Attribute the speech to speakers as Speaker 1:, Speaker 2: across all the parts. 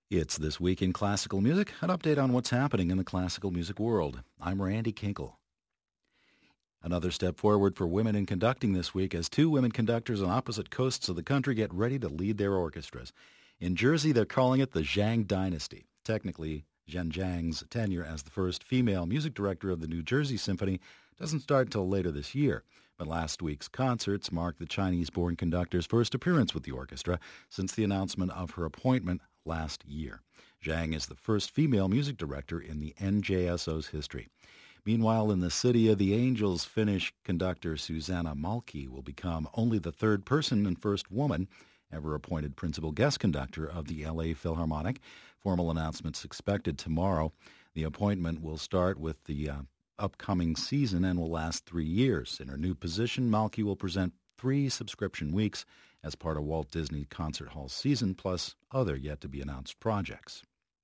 Speaker 1: It's This Week in Classical Music, an update on what's happening in the classical music world. I'm Randy Kinkle. Another step forward for women in conducting this week as two women conductors on opposite coasts of the country get ready to lead their orchestras. In Jersey, they're calling it the Zhang Dynasty. Technically, Zhen Zhang's tenure as the first female music director of the New Jersey Symphony doesn't start until later this year. But last week's concerts marked the Chinese-born conductor's first appearance with the orchestra since the announcement of her appointment last year. Zhang is the first female music director in the NJSO's history. Meanwhile, in the City of the Angels, Finnish conductor Susanna Malki will become only the third person and first woman ever appointed principal guest conductor of the L.A. Philharmonic. Formal announcements expected tomorrow. The appointment will start with the upcoming season and will last 3 years. In her new position, Malki will present 3 subscription weeks as part of Walt Disney Concert Hall season, plus other yet-to-be-announced projects.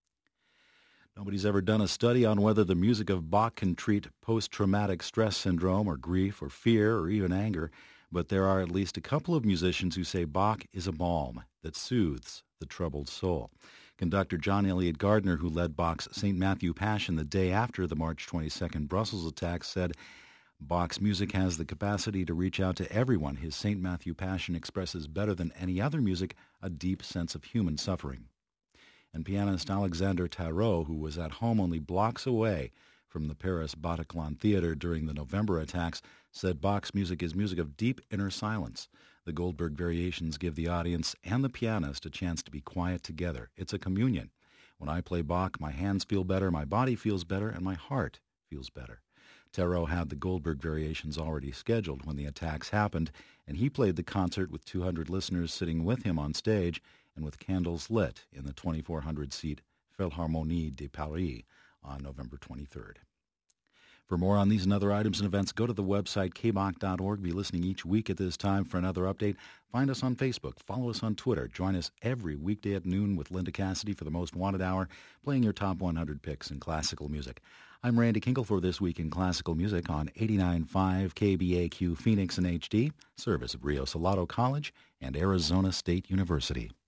Speaker 1: Nobody's ever done a study on whether the music of Bach can treat post-traumatic stress syndrome or grief or fear or even anger, but there are at least a couple of musicians who say Bach is a balm that soothes the troubled soul. Conductor John Elliott Gardner, who led Bach's St. Matthew Passion the day after the March 22nd Brussels attacks, said, Bach's music has the capacity to reach out to everyone. His St. Matthew Passion expresses better than any other music a deep sense of human suffering. And pianist Alexander Tarot, who was at home only blocks away from the Paris Bataclan Theater during the November attacks, said Bach's music is music of deep inner silence. The Goldberg Variations give the audience and the pianist a chance to be quiet together. It's a communion. When I play Bach, my hands feel better, my body feels better, and my heart feels better. Tarot had the Goldberg Variations already scheduled when the attacks happened, and he played the concert with 200 listeners sitting with him on stage and with candles lit in the 2,400-seat Philharmonie de Paris on November 23rd. For more on these and other items and events, go to the website kbach.org. Be listening each week at this time for another update. Find us on Facebook. Follow us on Twitter. Join us every weekday at noon with Linda Cassidy for the Most Wanted Hour, playing your top 100 picks in classical music. I'm Randy Kinkle for This Week in Classical Music on 89.5 KBAQ Phoenix and HD, service of Rio Salado College and Arizona State University.